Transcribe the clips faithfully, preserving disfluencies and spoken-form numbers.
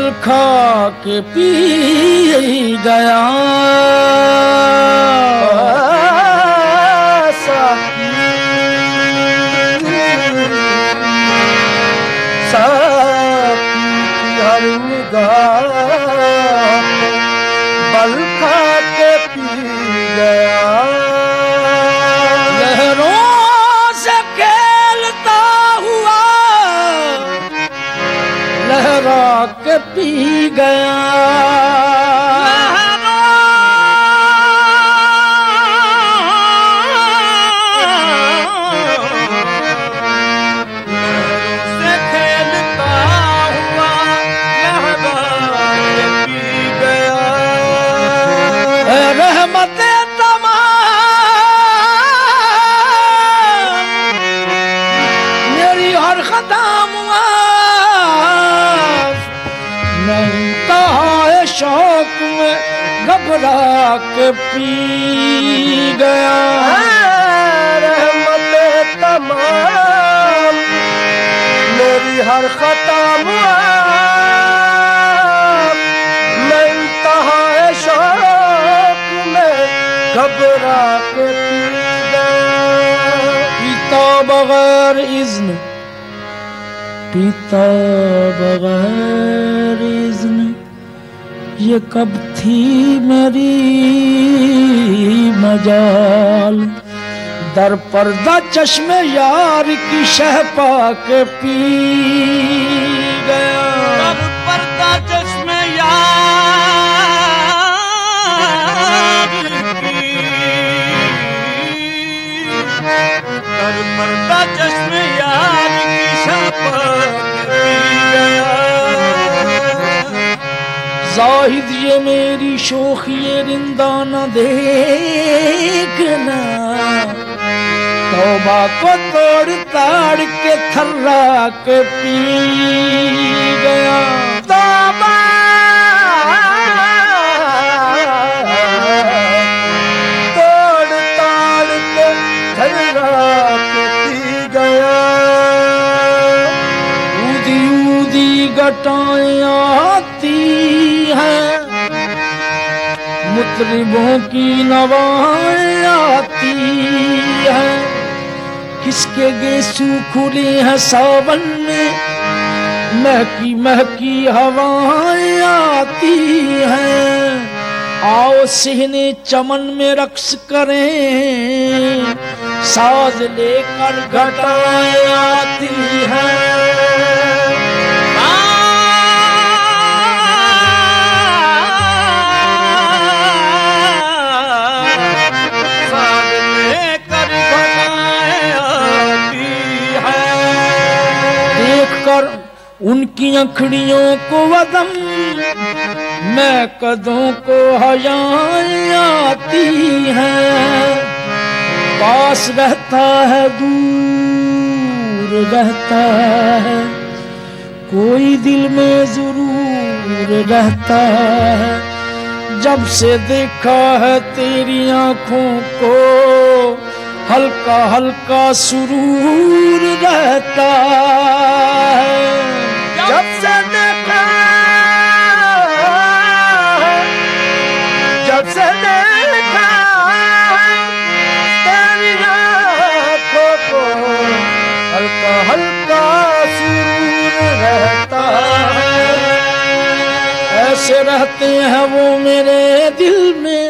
बल खा के पी गया। हर निगाह बल खा के पी गया। लहरों से खेलता हुआ लहरा के पी गया। शौक में घबरा के पी गया। रहमत तमाम मेरी हर खता मुआफ, मैं इंतहा शौक में घबरा के पी गया। पीता बगैर इज़्न, पीता बगैर इज़्न, ये कब थी मेरी मजाल। दर पर्दा चश्मे यार की शह पा के पी गया। दर पर्दा चश्मे यार की, दर पर्दा चश्मे यार की शह पा के पी गया। जाहिद ये मेरी शोखिए रिंदा न देखना, तौबा को तोड़ ताड़ के थर्रा के पी गया। तौबा तोड़ ताड़ के थर्रा के पी गया। ऊदी ऊदी घटाएं आती हैं, मुतरिबों की नवाएं आती हैं। किसके गेसू खुले हैं सावन में, महकी महकी हवाएं आती हैं। आओ सिहने चमन में रक्स करें, साज लेकर घटाएं आती हैं। उनकी अखड़ियों को वदम मैं कदों को हयाएं आती हैं। पास रहता है दूर रहता है, कोई दिल में जरूर रहता है। जब से देखा है तेरी आंखों को, हल्का हल्का सुरूर रहता है। जब से देखा जब से देखा तेरी आँखों को, हल्का हल्का सुरूर रहता है। ऐसे रहते हैं वो मेरे दिल में,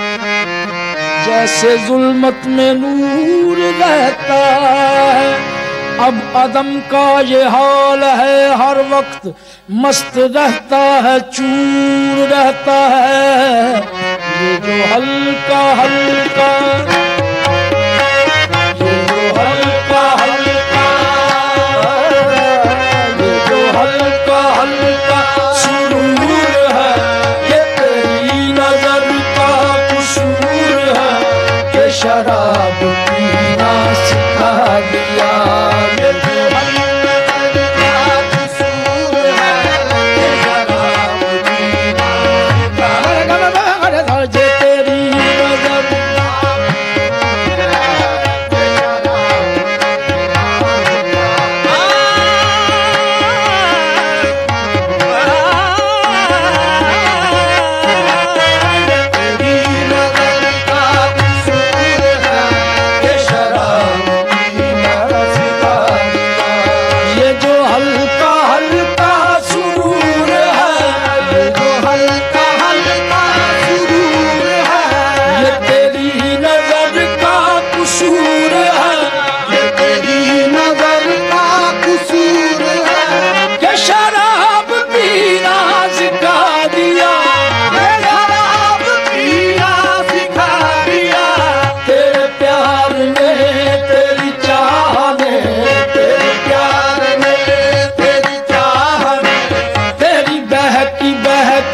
जैसे जुल्मत में नूर रहता है। अब अदम का ये हाल है, हर वक्त मस्त रहता है, चूर रहता है। ये जो हल्का हल्का ये जो हल्का हल्का ये जो हल्का हल्का सुरूर है, ये तेरी नजर का कसूर है कि शराब पीना सिखा दिया।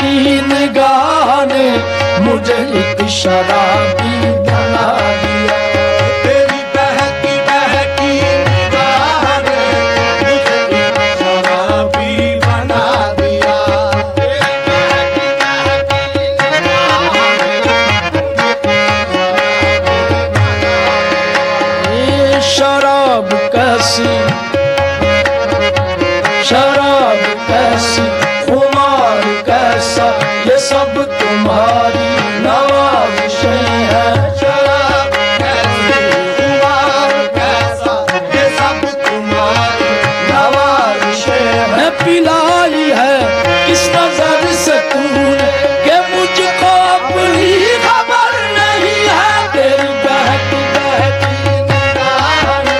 बहकी निगाह ने मुझे एक शराबी बना दिया। तेरी बहकी बहकी निगाह ने मुझे एक शराबी बना दिया। तेरी बहकी बहकी निगाह ने ये शराब कैसी, शराब कैसी, खुमार कैसा, ये सब तुम्हारी नवाज़िशें हैं। शराब कैसी, खुमार कैसा, ये सब तुम्हारी नवाज़िशें हैं। मैं पिलाई है किस नजर से तूने कि मुझको अपनी खबर नहीं है। तेरी बहकी बहकी निगाह ने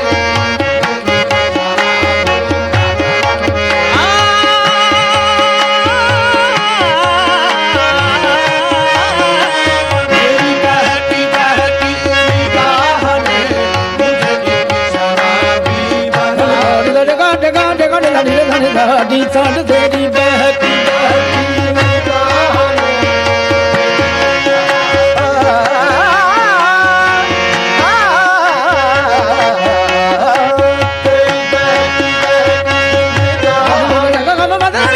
तेरी बहकी बहकी निगाह ने मुझे एक शराबी बना डगा डगा डगा डगा डगा दी सन तेरी बहकी बहकी निगाह ने। तेरी बहकी बहकी निगाह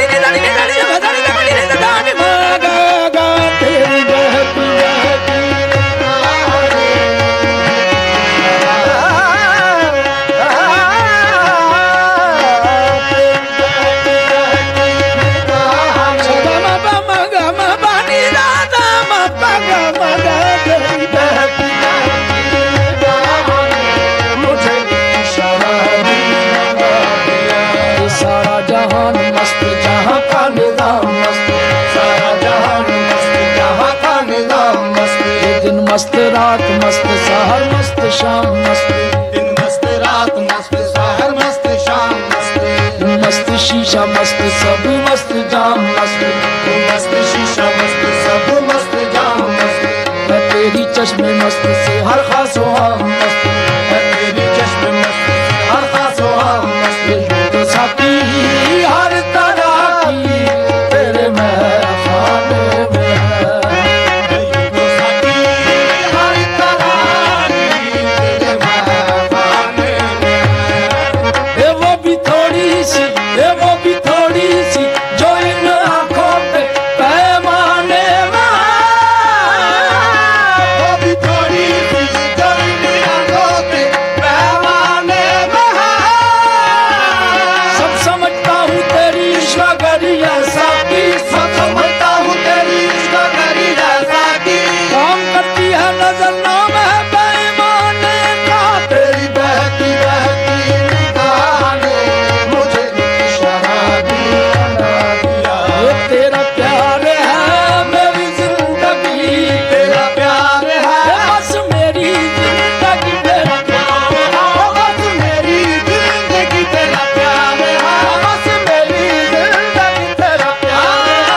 सारा जहान मस्त जहां का निजाम मस्त, सारा जहान मस्त, जहां का निजाम मस्त। ये दिन मस्त रात मस्त सहर मस्त शाम मस्त, दिन मस्त रात मस्त, शहर मस्त, शाम मस्त। मस्त शीशा मस्त सब मस्त जाम मस्त। मस्त शीशा मस्त, सब मस्त, जाम मस्त। मैं तेरी चश्मे मस्त से हर खास आम मस्त, है तेरी चश्मे मस्त, हर खास आम मस्त। तो साकी हर तरह की तेरे महफाने में है। तो साकी हर तरह की तेरे महफाने में है। ये वो भी थोड़ी सी, ये वो भी थोड़ी सी जो इन आंखों पे पैमाने में है। वो भी थोड़ी सी जो इन आंखों के पैमाने में है। सब समझता हूँ तेरी ईश्वरिया साकी, सब समझता हूँ तेरी ईश्वरी जैसा की। काम करती है नजर नाम है बेईमाने का। तेरी बहकी बहकी निगाह ने मुझे एक शराबी बना दिया। ये तेरा प्यार है मेरी जिंदगी, तेरा प्यार ये है, बस मेरी जिंदगी तेरा प्यार है। बस मेरी जिंदगी तेरा प्यार है, बस मेरी जिंदगी तेरा प्यार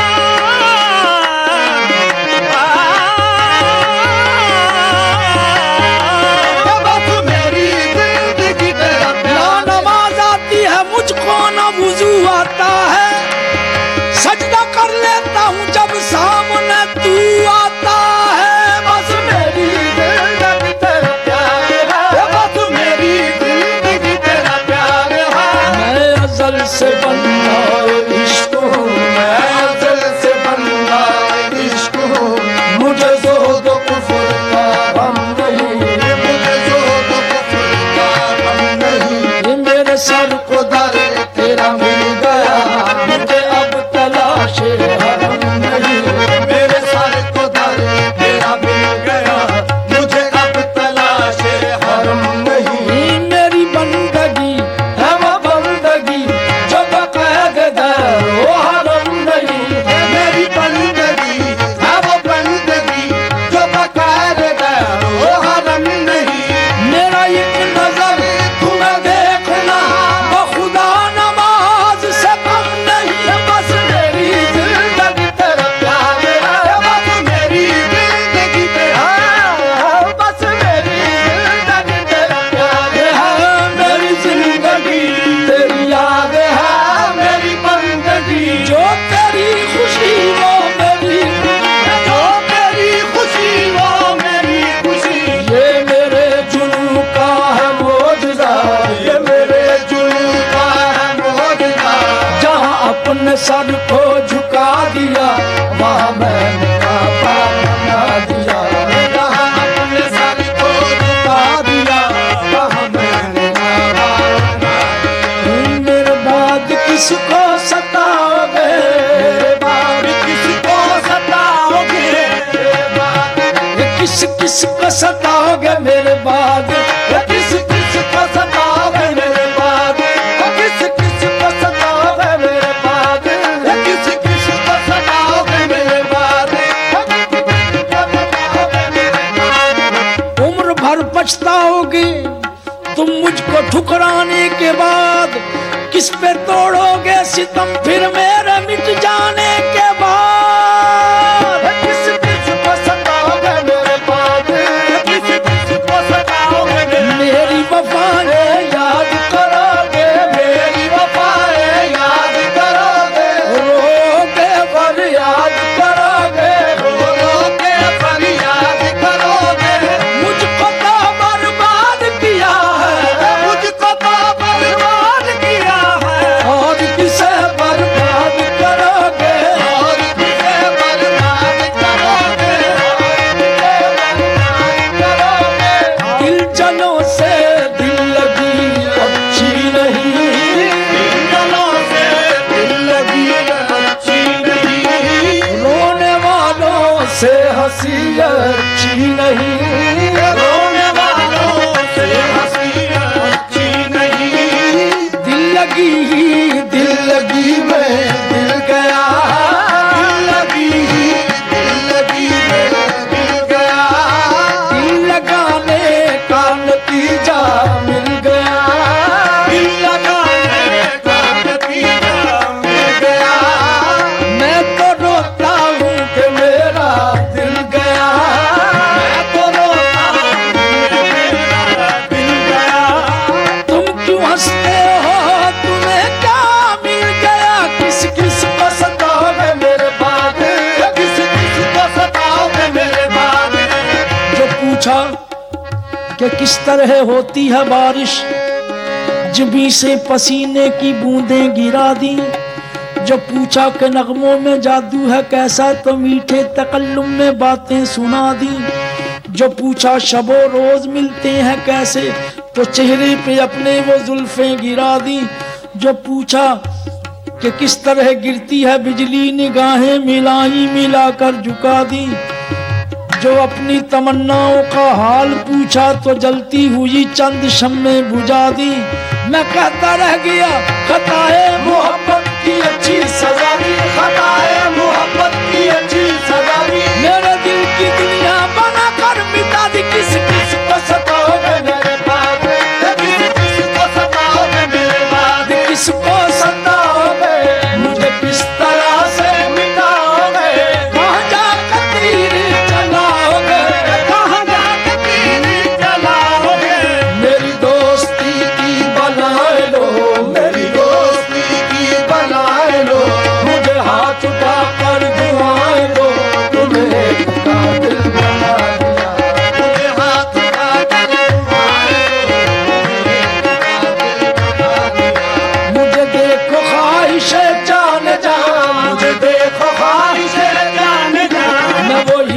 है, बस मेरी जिंदगी तेरा ना प्यार। नमाज आती है मुझको ना वुजू आता है, सजदा कर लेता हूँ जब सामने तू आता है। बस मेरी जिंदगी तेरा प्यार है, बस मेरी जिंदगी तेरा प्यार है। मैं अजल से बंदा इश्क हूँ, मैं अज़ल से बंदा इश्क हूँ। मुझे ज़ोद कुफ्र का गम नहीं। मुझे ज़ोद कुफ्र का गम नहीं। ये मेरे सर को दर तेरा मिल गया, मुझे अब तलाश हरम नहीं। मेरे सर को दर किस पे तोड़ोगे सितम फिर मेरे मिट जाने के बाद? किस किस को सताओगे मेरे बाद? किस किस को सताओगे मेरे? मेरी वफाएं याद करोगे मेरी वफाएं याद करोगे, रोके पर याद करोगे, रो रो के पर याद करोगे। मुझको तो बर्बाद किया है, मुझको तो बर्बाद किया है, और किसे बर्बाद करोगे? और किसे बर्बाद करोगे, और किसे बर्बाद करोगे। दिल जनों से दिल लगी अच्छी नहीं, दिलों से दिल लगी अच्छी नहीं, रोने वालों से हंसी अच्छी नहीं। रोने वालों से हंसी अच्छी नहीं। दिल लगी ही दिल लगी मैं दिल गया, दिल लगी दिल लगी मैं दिल गया, दिल लगाने का नतीजा मिल गया। दिल लगाने का नतीजा मिल गया। मैं तो रोता हूँ कि मेरा दिल गया, मैं तो रोता हूँ कि मेरा दिल गया। तुम क्यों हंसते हो तुम्हें क्या मिल गया? किस किस को सताओगे मेरे बाद? किस किस को सताओगे मेरे बाद? जो पूछा कि किस तरह होती है बारिश, जिबी से पसीने की बूंदें गिरा दी। जो पूछा कि नगमों में जादू है कैसा, तो मीठे तकल्लुम में बातें सुना दी। जो पूछा शबो रोज मिलते हैं कैसे, तो चेहरे पे अपने वो जुल्फें गिरा दी। जो पूछा कि किस तरह गिरती है बिजली, निगाहें मिलाई मिलाकर झुका दी। जो अपनी तमन्नाओं का हाल पूछा, तो जलती हुई चंद शम्मे बुझा दी। मैं कहता रह गया खताए मोहब्बत की अच्छी सजा दी, खताए मोहब्बत की अच्छी सजा दी। मेरे दिल की दुनिया बना कर मिटा दी। किस किस को सताओगे मेरे बाद? किस किस को सताओगे मेरे बाद? किसको सताओगे मुझे किस तरह से मिटाओगे? कहाँ जाकर तीर चलाओगे? कहाँ जाके तीर चलाओगे? मेरी दोस्ती की बनाए लो, मेरी दोस्ती की बनाए लो, मुझे हाथ उठा कर दुआएं दो। तुम्हें कातिल बना दिया, मुझे हाथ उठाकर दुआएं दो, मुझे कातिल बना दिया। मुझे देखो ख्वाहिश जान जा, मुझे देखो ख्वाहिश जान जा, मैं वो